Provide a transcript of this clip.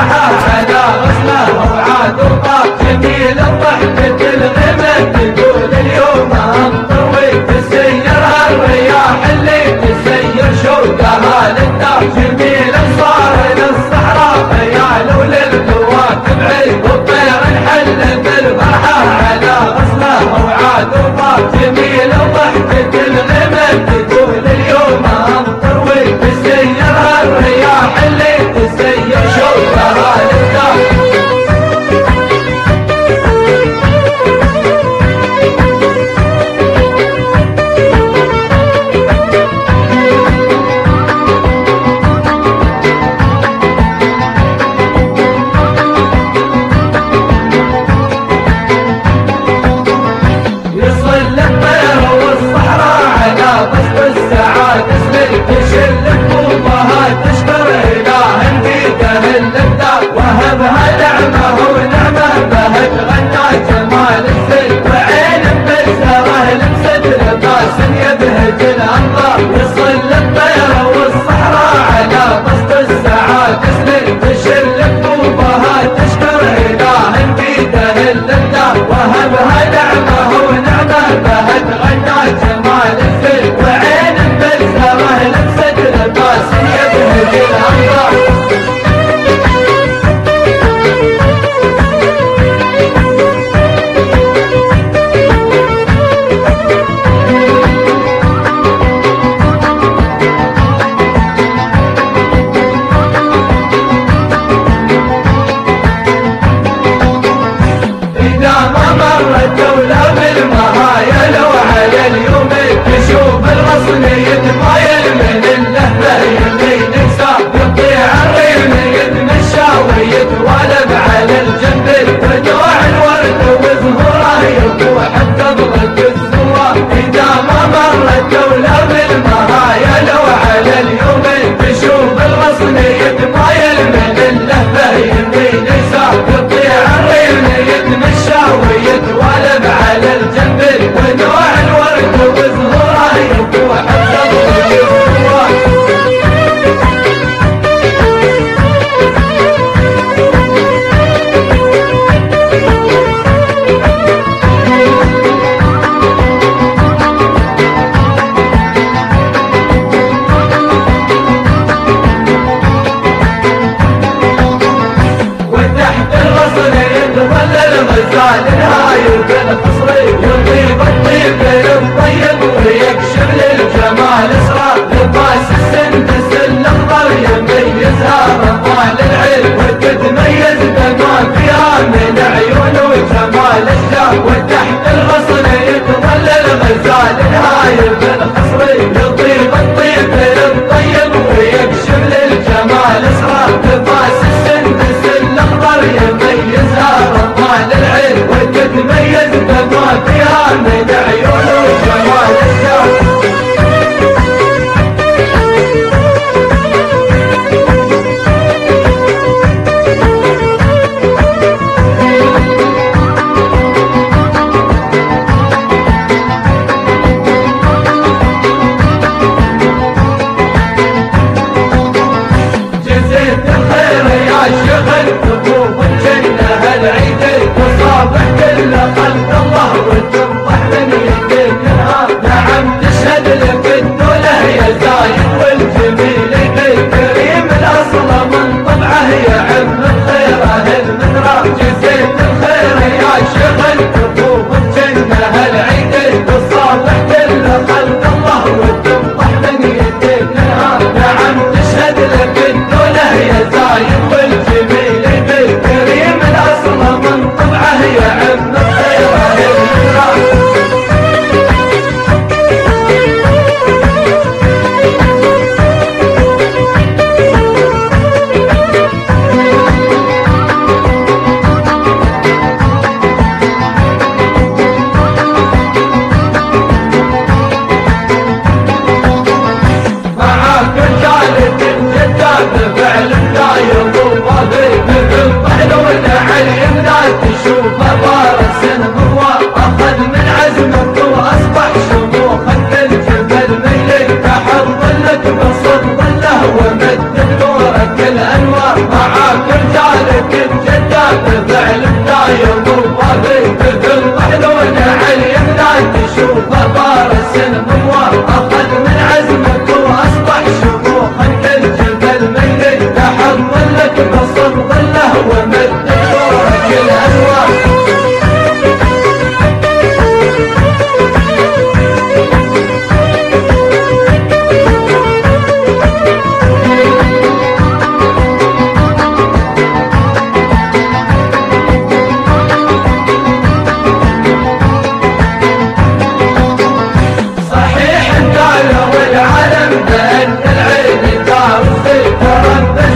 بالفرحة على غصنه وعاد وطاب جميل الضحكة الغمم تقول اليوم أمطر وتسيرها الرياح اللي تسير شوقها للدار جميل صار للصحراء خيال وللكواكب عيد والطير انحل بالفرحة على غصنه وعاد وطاب جميل الضحكة الغمم تقول اليوم أمطر وتسيرها الرياح اللي تسير شوقها للدار تشل قومها تشكر إله بيده الابداع وهبها نعمه ونعمه به تغنى جمال السل وعين بزهره لمست لباس يبهج الانظار يصل الطير والصحراء على بسط الساعات تسلل تشل قومها تشكر إله بيده الابداع وهبها نعمه ونعمه به تغنى جمال السل وعين بزهره لمست لباس يبهج الانظار إذا ما مرت دولة بالمهايل وعلى اليوم تشوف الغصن يتمايل من اللهفة يمين يسار يطيع الريم يتمشى ويتوالب على الجنب ودوع الورد وزهوره يبوح بقبضة الزوار إذا ما مرت دولة بالمهايل وعلى اليوم تشوف الغصن يتمايل من اللهفة يمين يسار يطيع الريم يتمشى ويتوالب على الجنب ونوع الورد وزهوره يبوح بقبضة الزوار وتحت الغصن يتظلل غزال هايل بالقصري يطيب الطيب الطيب ويكشف للجمال اسرار لباس السندس الاخضر يميزها رمال العين وتتميز بما فيها من عيون وجمال الشام وتحت الغصن يتظلل غزال هايل بالقصري يطيب الطيب الطيب ويكشف للجمال اسرار لباس السندس الاخضر يميزها رمال العين وتتميز بما فيها من عيون وجمال الشام جزيت الخير يا شغل طفوف الجنة هالعيد وصابح كل خلق الله وتنطح من يديك الهام نعم تشهد لك الدولة يا زايد والجميل الكريم الأصل من طبعه يعم الخير أهل منرام جزيت الخير يا شغل طفوف الجنة هالعيد وصابح كل خلق الله وتنطح من يديك الهام نعم تشهد لك الدولة يا زايد والجميل الكريم الأصل من طبعه يعم الخير أهل منرام معاك رجالة الجداد فعل دايم وظاهر مثل طحن ونحل يمنى تشوف بارس نبوة أخذ من عزمك وأصبح شموخا كالجبل ميلك تحت ظلك بسط ظله ومد نورك الأنوار معاك رجال لك بجداد فعل دايم ووافي مثل طحلون علي لا تشوف فارس المنوار اخذ من عزمك واصبح شموخا كالجبل ميت تحمل لك بسط ظله ومد نورك الانوار والعالم بأن العين تعرف تربى